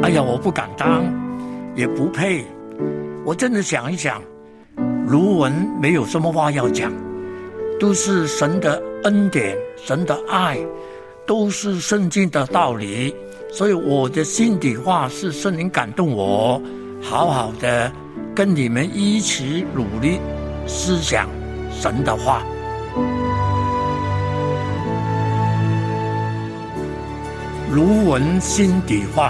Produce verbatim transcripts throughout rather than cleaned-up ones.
哎呀，我不敢当，也不配。我真的想一想，卢文没有什么话要讲，都是神的恩典，神的爱，都是圣经的道理。所以我的心底话是圣灵感动我，好好的跟你们一起努力思想神的话。卢文心底话。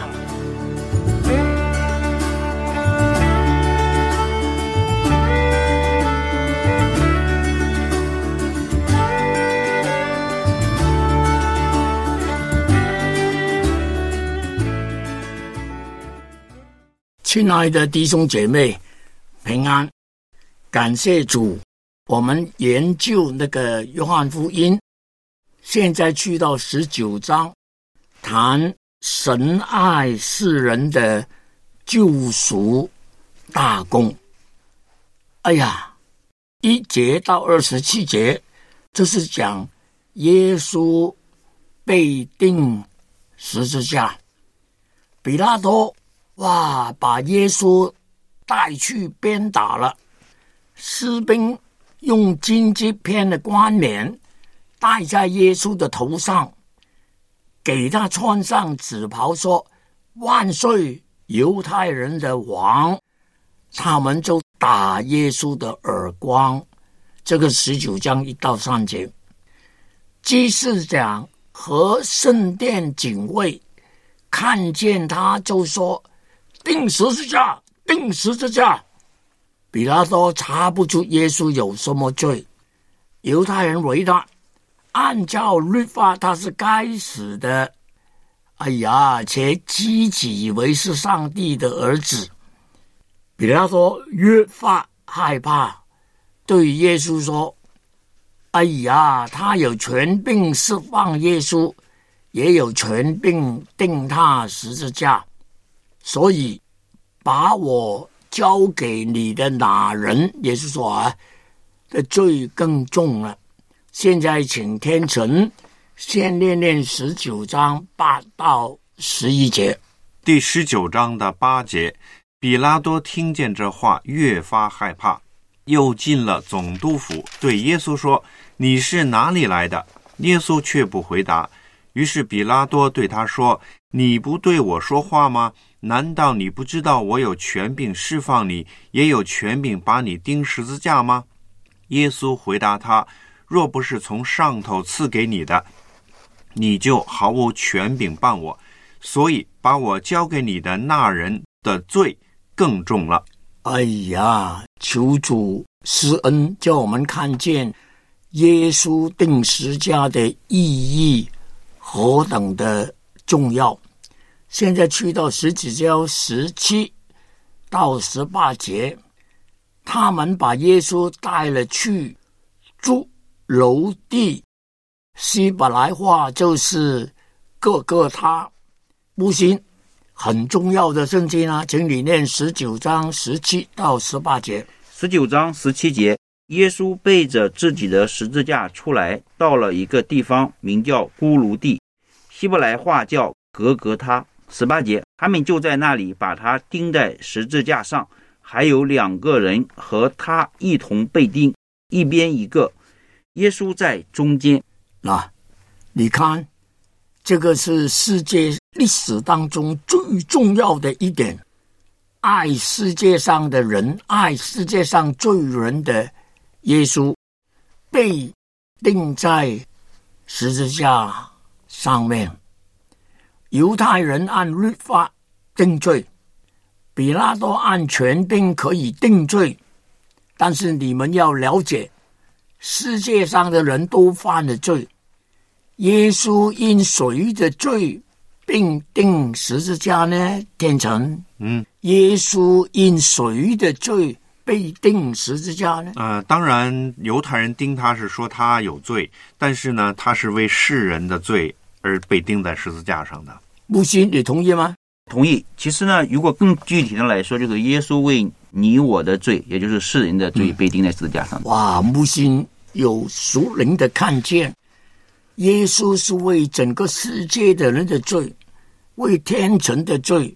亲爱的弟兄姐妹，平安！感谢主，我们研究那个约翰福音，现在去到十九章，谈神爱世人的救赎大功。哎呀，一节到二十七节，这是讲耶稣被钉十字架，比拉多哇，把耶稣带去鞭打了，士兵用荆棘片的冠冕戴在耶稣的头上，给他穿上紫袍，说万岁犹太人的王。他们就打耶稣的耳光。这个十九章一到三节，祭司长和圣殿警卫看见他就说，钉十字架，钉十字架。比拉多查不出耶稣有什么罪，犹太人回答，按照律法他是该死的。哎呀，且自己以为是上帝的儿子。比拉多越发害怕，对耶稣说，哎呀，他有权柄释放耶稣，也有权柄钉他十字架，所以把我交给你的那人，耶稣说啊，的罪更重了。现在请天成先念念十九章八到十一节。 第十九章的八节，比拉多听见这话，越发害怕，又进了总督府，对耶稣说，你是哪里来的？耶稣却不回答。于是比拉多对他说，你不对我说话吗？难道你不知道我有权柄释放你，也有权柄把你钉十字架吗？耶稣回答他，若不是从上头赐给你的，你就毫无权柄办我，所以把我交给你的那人的罪更重了。 哎呀，求主施恩，叫我们看见耶稣钉十字架的意义何等的重要。现在去到十九章十七到十八节，他们把耶稣带了去住楼地，希伯来话就是各各他。不行，很重要的圣经啊，请你念十九章十七到十八节。 十九章十七节，耶稣背着自己的十字架出来，到了一个地方，名叫孤炉地，希伯来话叫格格他。十八节，他们就在那里把他钉在十字架上，还有两个人和他一同被钉，一边一个，耶稣在中间。 那你看，这个是世界历史当中最重要的一点，爱世界上的人，爱世界上罪人的耶稣被钉在十字架上面。犹太人按律法定罪，比拉多按权柄可以定罪，但是你们要了解，世界上的人都犯了罪，耶稣因谁的罪并钉十字架呢？天成， 嗯， 耶稣因谁的罪被钉十字架呢？ 呃，当然犹太人钉他是说他有罪，但是呢，他是为世人的罪而被钉在十字架上的。 木心，你同意吗？ 同意。其实呢，如果更具体的来说，就是耶稣为你我的罪，也就是世人的罪，被钉在十字架上。 嗯、哇，木心有属灵的看见，耶稣是为整个世界的人的罪，为天成的罪，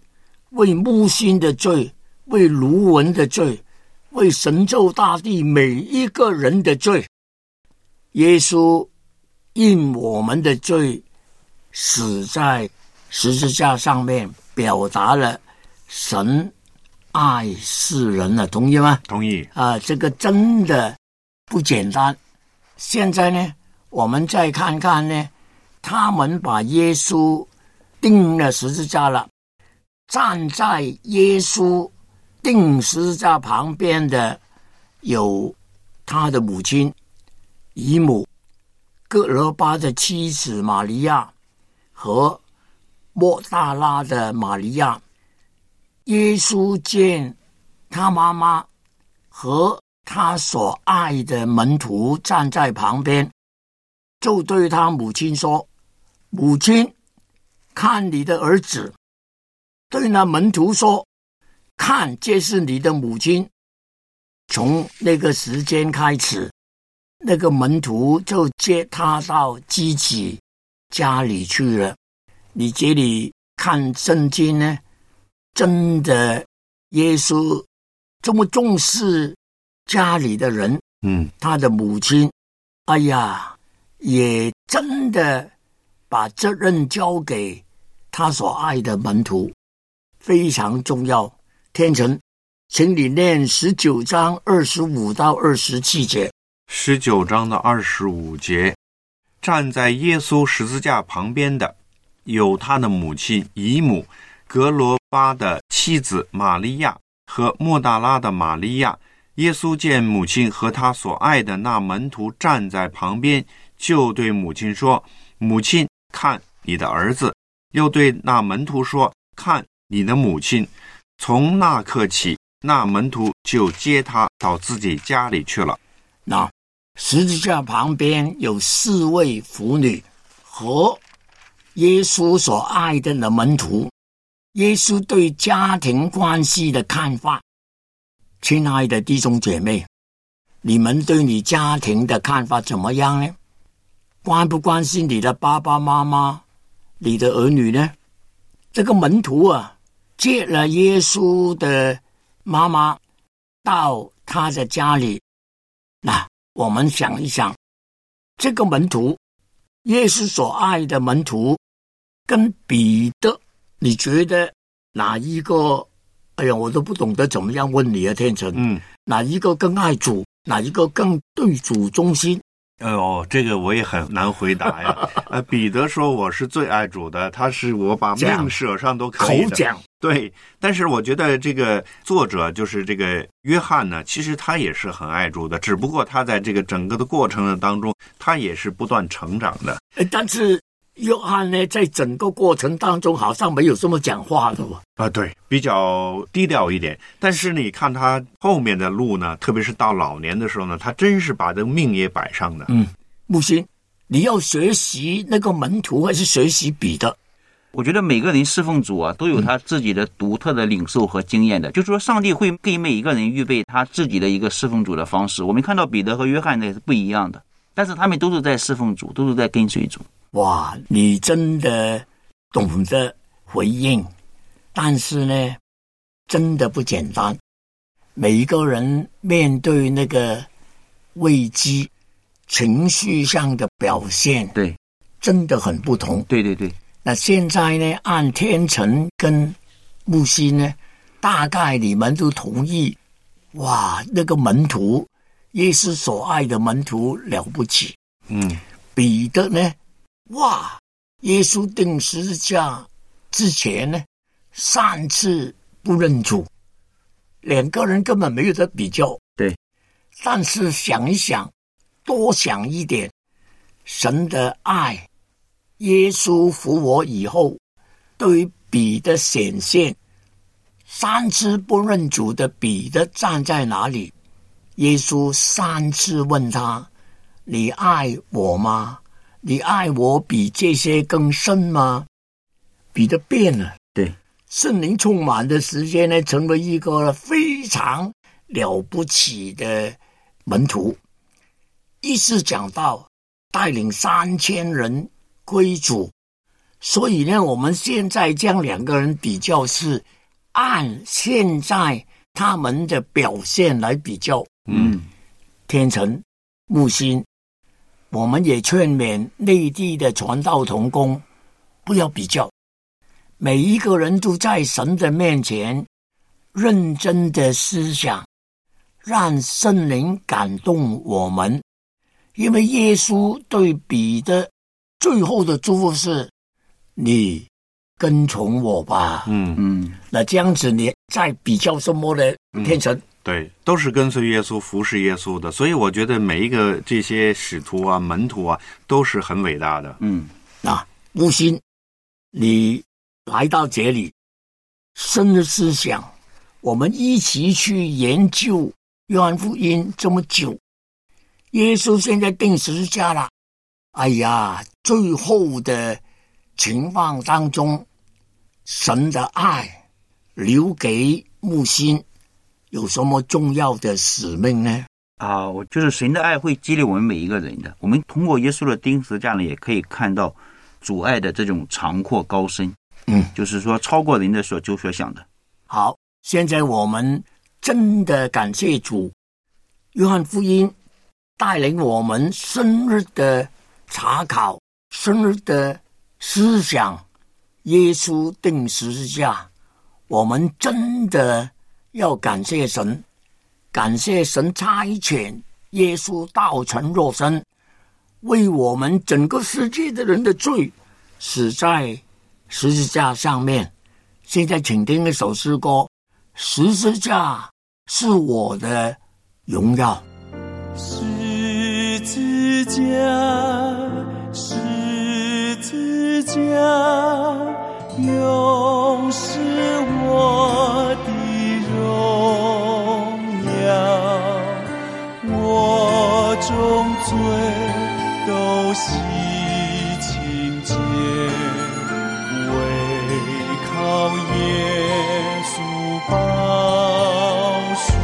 为木星的罪，为卢文的罪，为神州大地每一个人的罪。耶稣因我们的罪死在十字架上面，表达了神爱世人了，同意吗？ 同意啊，这个真的不简单。现在呢，我们再看看呢，他们把耶稣钉了十字架了，站在耶稣钉十字架旁边的有他的母亲姨母各罗巴的妻子玛利亚和莫大拉的玛利亚。耶稣见他妈妈和他所爱的门徒站在旁边，就对他母亲说：母亲，看你的儿子。对那门徒说：看，这是你的母亲。从那个时间开始，那个门徒就接他到自己家里去了。你这里看圣经呢，真的耶稣这么重视家里的人， 嗯， 他的母亲，哎呀，也真的把责任交给他所爱的门徒，非常重要。天成，请你念十九章二十五到二十七节。 十九章的二十五节，站在耶稣十字架旁边的有他的母亲姨母格罗巴的妻子玛利亚和莫大拉的玛利亚。耶稣见母亲和他所爱的那门徒站在旁边，就对母亲说：母亲，看你的儿子。又对那门徒说：看你的母亲。从那刻起，那门徒就接他到自己家里去了。 那十字架旁边有四位妇女和耶稣所爱的那门徒。耶稣对家庭关系的看法，亲爱的弟兄姐妹，你们对你家庭的看法怎么样呢？关不关心你的爸爸妈妈，你的儿女呢？这个门徒啊，接了耶稣的妈妈到他的家里。那我们想一想，这个门徒，耶稣所爱的门徒，跟彼得，你觉得哪一个？哎呀，我都不懂得怎么样问你啊，天成。 嗯， 哪一个更爱主？哪一个更对主忠心？ 哦，这个我也很难回答呀。呃，彼得说我是最爱主的，他是我把命舍上都可以的。 口讲。 对，但是我觉得这个作者就是这个约翰呢，其实他也是很爱主的，只不过他在这个整个的过程的当中，他也是不断成长的。 但是约翰呢，在整个过程当中好像没有这么讲话的吧？ 啊，对，比较低调一点。但是你看他后面的路呢，特别是到老年的时候呢，他真是把这个命也摆上的。 嗯，木星，你要学习那个门徒还是学习彼得？ 我觉得每个人侍奉主啊，都有他自己的独特的领受和经验的。嗯、就是说，上帝会给每一个人预备他自己的一个侍奉主的方式。我们看到彼得和约翰呢是不一样的，但是他们都是在侍奉主，都是在跟随主。 哇，你真的懂得回应，但是呢，真的不简单。每一个人面对那个危机，情绪上的表现， 对， 真的很不同。 对对对。 那现在呢，按天成跟木星呢，大概你们都同意，哇，那个门徒，耶稣所爱的门徒了不起。 嗯， 彼得呢，哇，耶稣钉十字架之前呢，三次不认主，两个人根本没有得比较。 对， 但是想一想，多想一点，神的爱。耶稣复活以后，对于彼得显现，三次不认主的彼得站在哪里？耶稣三次问他：你爱我吗？你爱我比这些更深吗？彼得变了。 对， 圣灵充满的时间呢，成为一个非常了不起的门徒。一次讲到带领三千人归主，所以呢，我们现在将两个人比较是按现在他们的表现来比较。 嗯， 天成、木星，我们也劝勉内地的传道同工不要比较，每一个人都在神的面前认真的思想，让圣灵感动我们。因为耶稣对彼得最后的祝福是：你跟从我吧。 嗯嗯， 那这样子你在比较什么呢？天成、 嗯，对，都是跟随耶稣、服侍耶稣的，所以我觉得每一个这些使徒啊、门徒啊，都是很伟大的。 嗯， 那木星，你来到这里，深的思想，我们一起去研究约翰福音这么久，耶稣现在钉十字架了，哎呀，最后的情况当中，神的爱留给木星有什么重要的使命呢？ 啊，我就是神的爱会激励我们每一个人的。我们通过耶稣的钉十字架呢，也可以看到主爱的这种长阔高深。 嗯， 就是说超过人的所就所想的。 好，现在我们真的感谢主，约翰福音带领我们深入的查考，深入的思想耶稣钉十字架。我们真的要感谢神，感谢神差遣耶稣道成肉身，为我们整个世界的人的罪死在十字架上面。现在请听一首诗歌，十字架是我的荣耀。 十字架，十字架，永是我的荣耀，我众罪都洗清洁，唯靠耶稣宝血。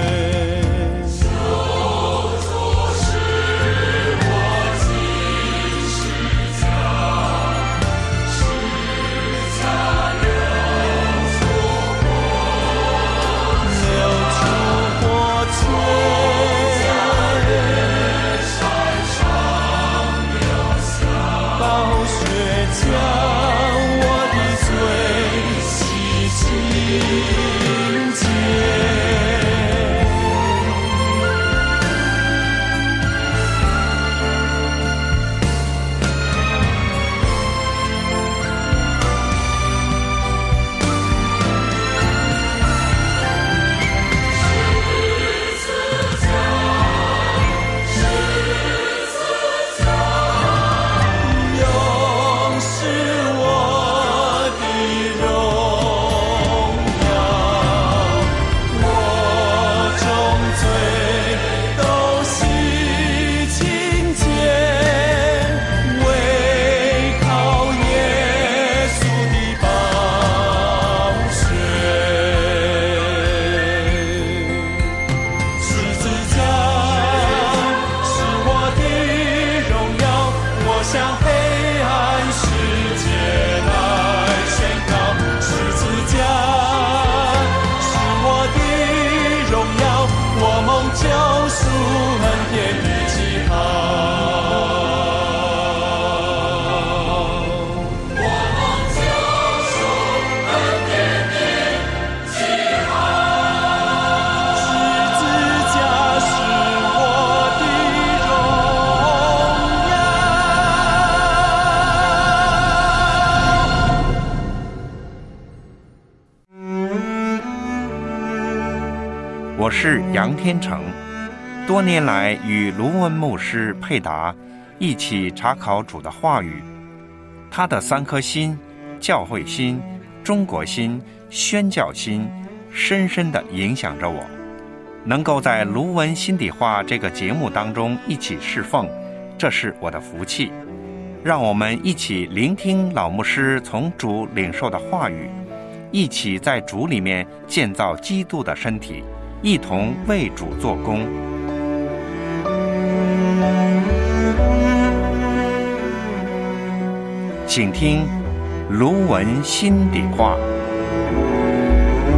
我是杨天成，多年来与卢文牧师配搭，一起查考主的话语。他的三颗心，教会心、中国心、宣教心，深深地影响着我。能够在卢文心底话这个节目当中一起侍奉，这是我的福气。让我们一起聆听老牧师从主领受的话语，一起在主里面建造基督的身体，一同为主做工。请听卢文心底话。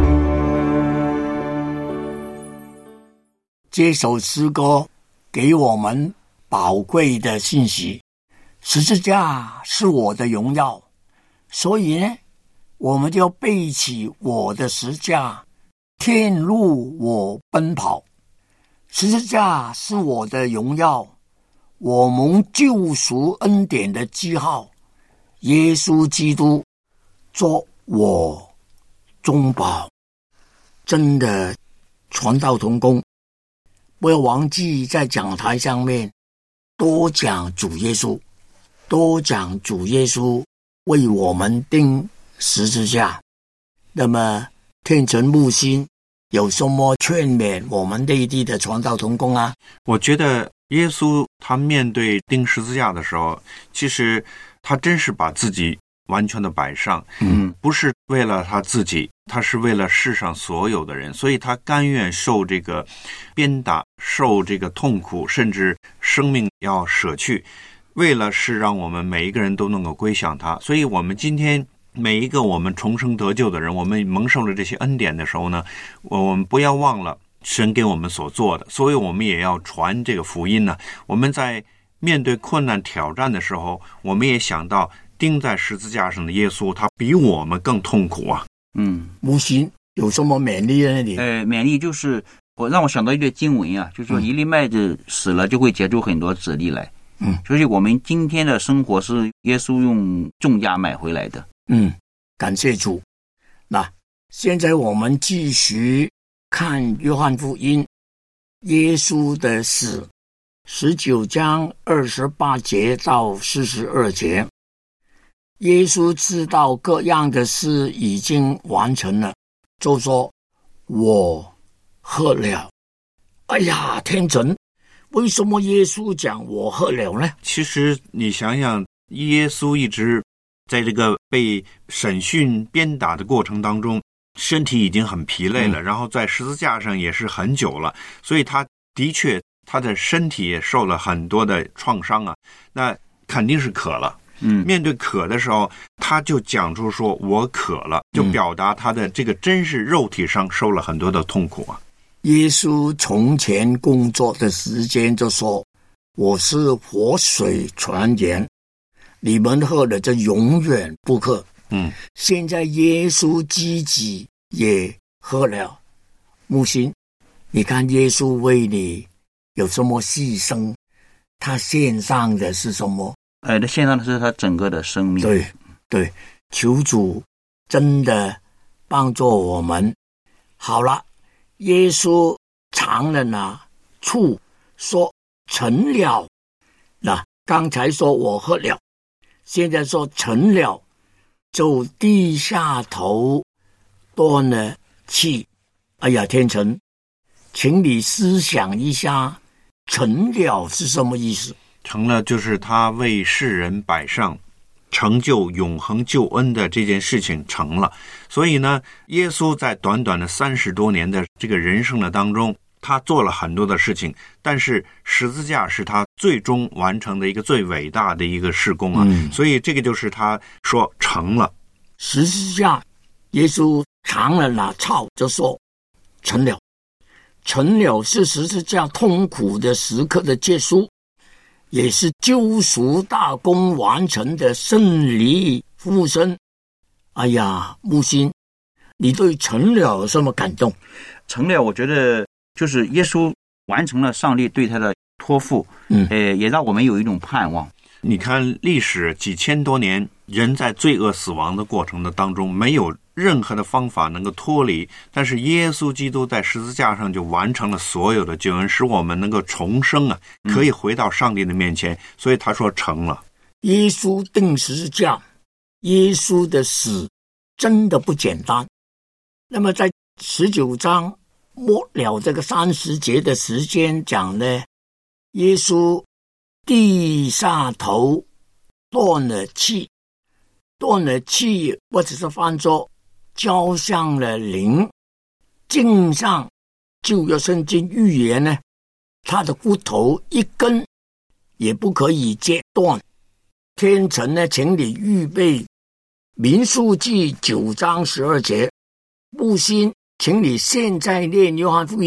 这首诗歌给我们宝贵的信息，十字架是我的荣耀，所以呢，我们就要背起我的十字架，天路我奔跑。十字架是我的荣耀，我蒙救赎恩典的记号，耶稣基督做我中保。真的传道同工，不要忘记在讲台上面多讲主耶稣，多讲主耶稣为我们钉十字架。那么天成木星有什么劝勉我们内地的传道同工啊？ 我觉得耶稣他面对钉十字架的时候，其实他真是把自己完全的摆上， 嗯， 不是为了他自己，他是为了世上所有的人，所以他甘愿受这个鞭打，受这个痛苦，甚至生命要舍去，为了是让我们每一个人都能够归向他。所以我们今天每一个我们重生得救的人，我们蒙受了这些恩典的时候呢，我们不要忘了神给我们所做的，所以我们也要传这个福音呢。我们在面对困难挑战的时候，我们也想到钉在十字架上的耶稣，他比我们更痛苦啊。 嗯， 木星有什么勉励呢？你呃，勉励就是我让我想到一段经文啊，就是说一粒麦子死了就会结出很多子粒来。 嗯， 所以我们今天的生活是耶稣用重价买回来的。 嗯，感谢主。那现在我们继续看约翰福音，耶稣的死，十九章二十八节到四十二节。耶稣知道各样的事已经完成了，就说我喝了。哎呀，天成，为什么耶稣讲我喝了呢？ 其实你想想，耶稣一直在这个被审讯鞭打的过程当中，身体已经很疲累了，嗯、然后在十字架上也是很久了，所以他的确他的身体也受了很多的创伤啊，那肯定是渴了。 嗯， 面对渴的时候，他就讲出说我渴了，就表达他的这个真是肉体上受了很多的痛苦啊。 耶稣从前工作的时间就说，我是活水泉源，你们喝了就永远不渴。 嗯， 现在耶稣自己也喝了。木星，你看耶稣为你有什么牺牲？他献上的是什么？ 呃，他献上的是他整个的生命。 对对，求主真的帮助我们。好了，耶稣尝了那醋，说成了。那刚才说我喝了，现在说成了，就低下头断了气。哎呀，天成，请你思想一下，成了是什么意思？ 成了就是他为世人摆上成就永恒救恩的这件事情成了。所以呢，耶稣在短短的三十多年的这个人生的当中，他做了很多的事情，但是十字架是他最终完成的一个最伟大的一个事工啊、嗯、所以这个就是他说成了。 十字架，耶稣尝了那草就说成了。成了是十字架痛苦的时刻的结束，也是救赎大功完成的胜利复生。哎呀，木星，你对成了有什么感动？ 成了，我觉得就是耶稣完成了上帝对他的托付， 嗯， 呃，也让我们有一种盼望。 你看历史几千多年，人在罪恶死亡的过程的当中，没有任何的方法能够脱离，但是耶稣基督在十字架上就完成了所有的救恩，使我们能够重生啊，可以回到上帝的面前、嗯、所以他说成了。 耶稣钉十字架，耶稣的死真的不简单。那么在十九章末了这个三十节的时间讲呢，耶稣低下头断了气，断了气或者是翻作交上了灵。经上旧约圣经预言呢，他的骨头一根也不可以截断。天成呢，请你预备民数记九章十二节。木星，请你现在念约翰福音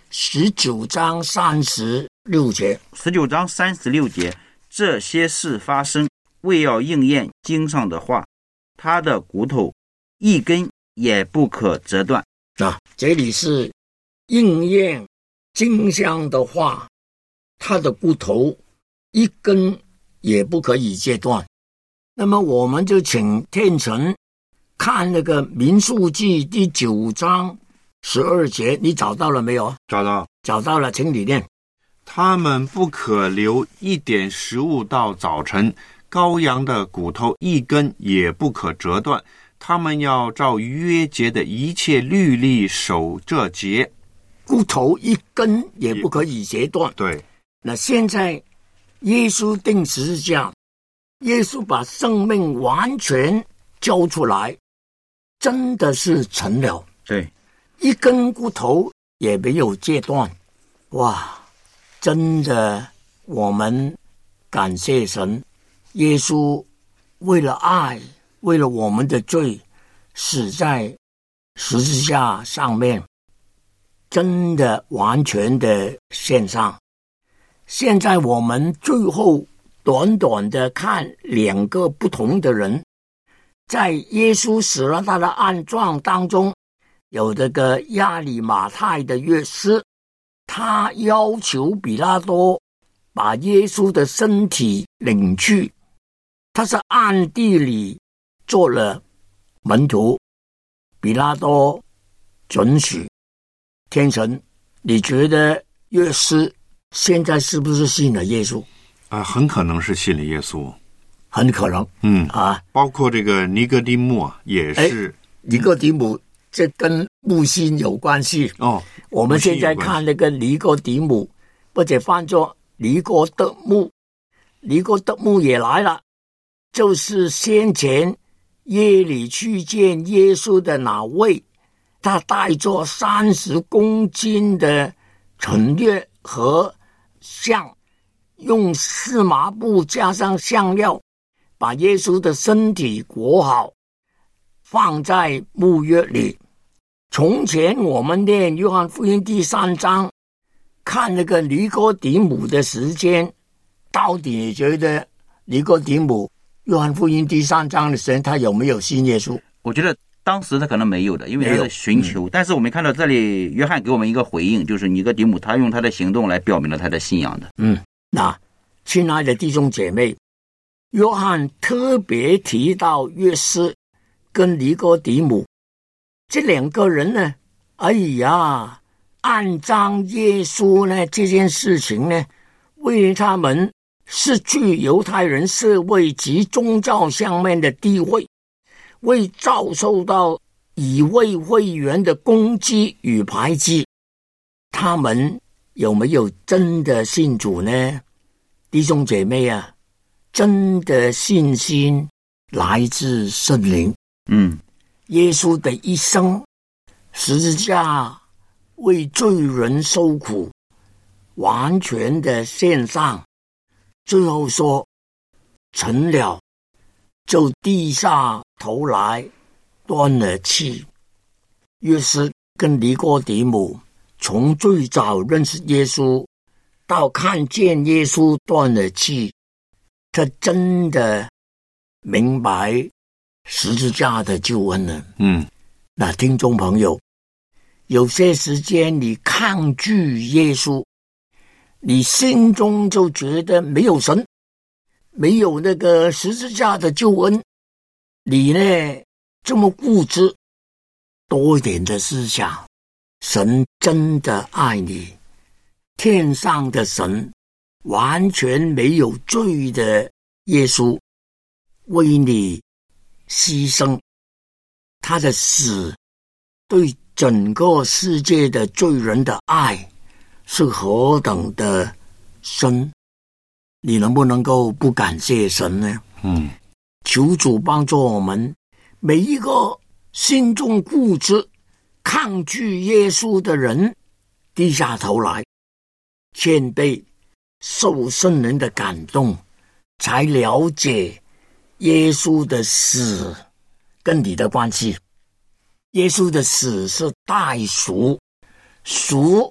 十九章三十六节。 十九章三十六节，这些事发生，为要应验经上的话，他的骨头一根也不可折断。 啊，这里是应验经上的话，他的骨头一根也不可以截断。那么我们就请天成看那个民数记第九章十二节，你找到了没有？ 找到， 找到了，请你念。 他们不可留一点食物到早晨，羔羊的骨头一根也不可折断。他们要照约节的一切律例守这节， 骨头一根也不可以截断。 对， 那现在耶稣钉十字架，耶稣把生命完全交出来，真的是成了， 对， 一根骨头也没有截断。哇，真的，我们感谢神，耶稣为了爱，为了我们的罪，死在十字架上面，真的完全的献上。现在我们最后短短的看两个不同的人，在耶稣死了他的案状当中，有这个亚里马太的约瑟，他要求比拉多把耶稣的身体领去，他是暗地里做了门徒，比拉多准许。天神，你觉得约瑟现在是不是信了耶稣？ 啊、呃，很可能是信了耶稣， 很可能。 嗯啊， 包括这个尼哥底母也是。 尼哥底母这跟木星有关系哦。 我们现在看那个尼哥底母，或者翻作尼哥德慕，尼哥德慕也来了，就是先前耶里去见耶稣的那位，他带着三十公斤的陈月和香，用四麻布加上香料，把耶稣的身体裹好，放在墓穴里。从前我们念约翰福音第三章，看那个尼哥底母的时间，到底你觉得尼哥底母约翰福音第三章的时间他有没有信耶稣？ 我觉得当时他可能没有的，因为他在寻求、嗯、但是我们看到这里约翰给我们一个回应，就是尼哥底母他用他的行动来表明了他的信仰的。 嗯，那亲爱的弟兄姐妹，约翰特别提到约瑟跟尼哥底母这两个人呢，哎呀，按章耶稣呢这件事情呢，为他们失去犹太人社会及宗教上面的地位，为遭受到以为会员的攻击与排挤，他们有没有真的信主呢？弟兄姐妹啊，真的信心来自圣灵。 嗯， 耶稣的一生，十字架为罪人受苦，完全的献上，最后说成了，就低下头来断了气。约瑟跟尼哥底母从最早认识耶稣到看见耶稣断了气，他真的明白十字架的救恩了。 嗯， 那听众朋友，有些时间你抗拒耶稣，你心中就觉得没有神，没有那个十字架的救恩，你呢这么固执，多一点的思想，神真的爱你，天上的神完全没有罪的耶稣为你牺牲，他的死对整个世界的罪人的爱是何等的深，你能不能够不感谢神呢？ 嗯， 求主帮助我们每一个心中固执抗拒耶稣的人，低下头来谦卑，受圣灵的感动，才了解耶稣的死跟你的关系。耶稣的死是代赎，赎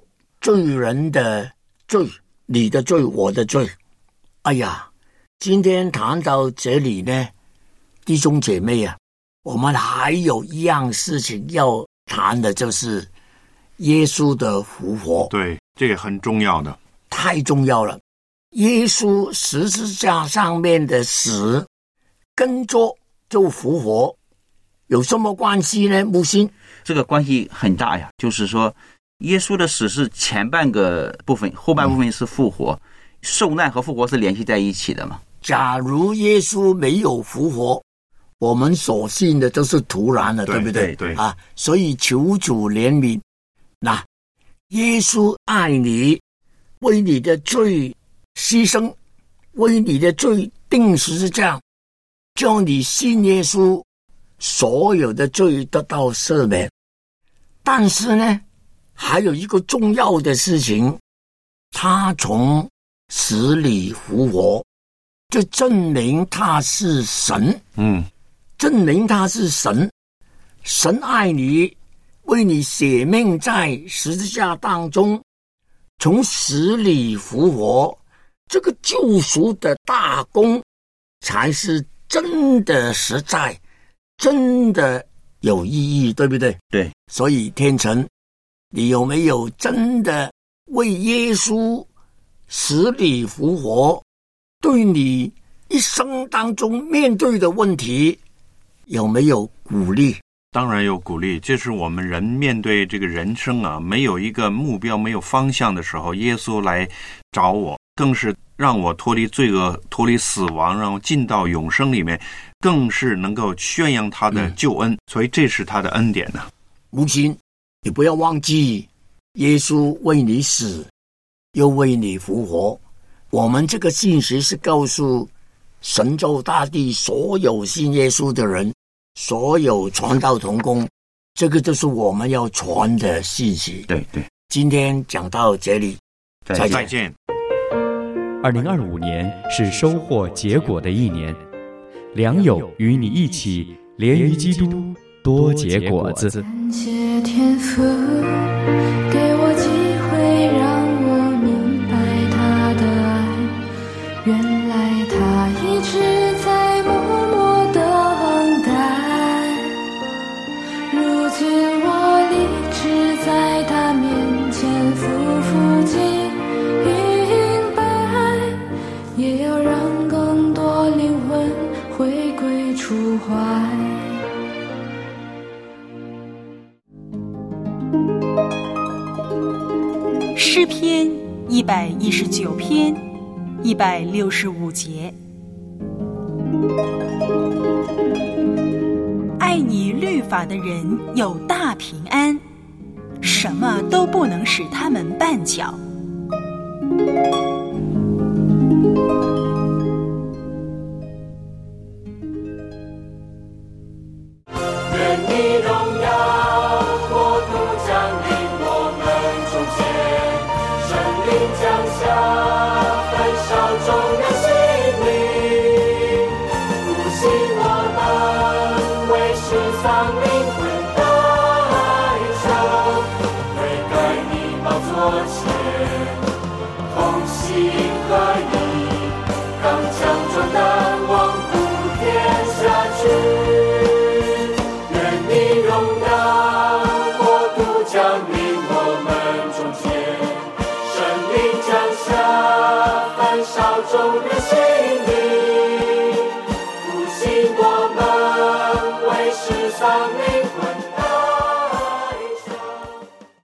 罪人的罪，你的罪，我的罪。哎呀，今天谈到这里呢，弟兄姐妹啊，我们还有一样事情要谈的，就是耶稣的复活。 对，这个很重要的， 太重要了。耶稣十字架上面的死跟着就复活有什么关系呢？木星， 这个关系很大呀，就是说耶稣的死是前半个部分，后半部分是复活、嗯、受难和复活是联系在一起的嘛。 假如耶稣没有复活，我们所信的都是徒然的， 对, 对不对？ 对啊，所以求主怜悯。那耶稣爱你，为你的罪牺牲，为你的罪钉十字架，叫你信耶稣，所有的罪得到赦免。但是呢，还有一个重要的事情，他从死里复活，就证明他是神。 嗯， 证明他是神。神爱你，为你舍命在十字架当中，从死里复活，这个救赎的大功才是真的实在，真的有意义，对不对？ 对。 所以天成，你有没有真的为耶稣死里复活，对你一生当中面对的问题有没有鼓励？ 当然有鼓励。这是我们人面对这个人生啊，没有一个目标，没有方向的时候，耶稣来找我，更是让我脱离罪恶，脱离死亡，让我进到永生里面，更是能够宣扬他的救恩、嗯、所以这是他的恩典呢、啊。 母亲，你不要忘记，耶稣为你死，又为你复活。我们这个信息是告诉神州大地所有信耶稣的人，所有传道同工，这个就是我们要传的信息。 对对， 今天讲到这里， 再见。再见。 二零二五年是收获结果的一年，良友与你一起连于基督，多结果子。 感谢天父给我机会，让我明白他的爱，原来他一直在默默地等待，如今我立志在他面前匍匐敬拜，也要让更多灵魂回归出怀。 诗篇一百一十九篇一百六十五节，爱你律法的人有大平安，什么都不能使他们绊脚。 愿你荣耀国度降临我们中间，圣灵降下焚烧众人心灵，复兴我们为世丧灵魂代求，悔改你宝座前同心合一，刚强壮胆往普天下去。众人心